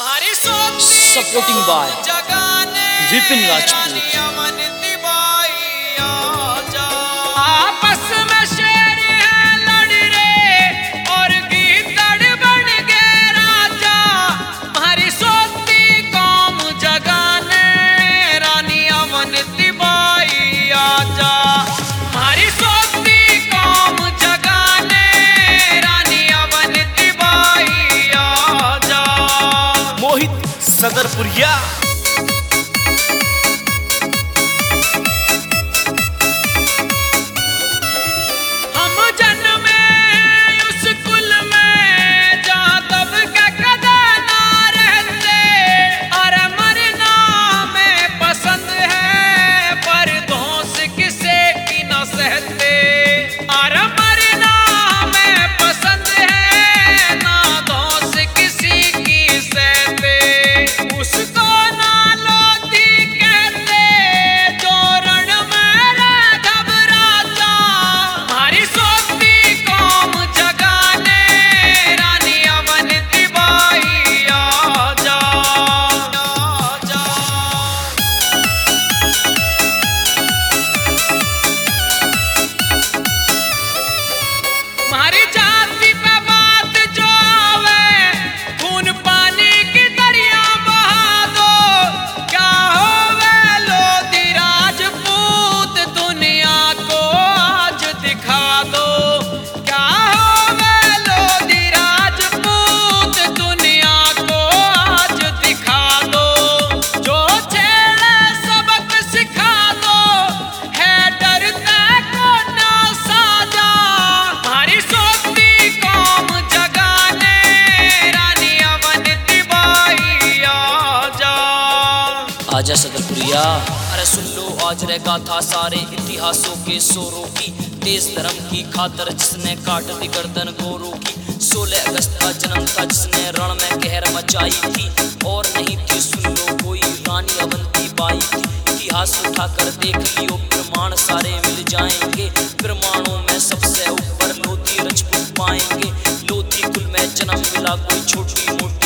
Supporting by Vipin Rajput. आपस में शेर है लड़ रे और गीदड़ बन गए राजा, हमारी सोती कौम जगाने रानी अवंती बाई आजा, हमारी सोती कौम जगाने रानी अवंती बाई आजा। मोहित सदरपुरिया। आजा सदरपुरिया। अरे सुन लो आज रहेगा था सारे इतिहासों के सोरों की, देश धर्म की खातर जिसने काट दी गर्दन गोरों की। 16 अगस्त का जन्म था जिसने रण में कहर मचाई थी, और नहीं थी सुन लो कोई रानी अवंती बाई थी। इतिहास उठाकर देख लियो प्रमाण सारे मिल जाएंगे, प्रमाणों में सबसे ऊपर लोधी राजपूत पाएंगे। लोधी कुल में जन्म मिला कोई छोटी मोटी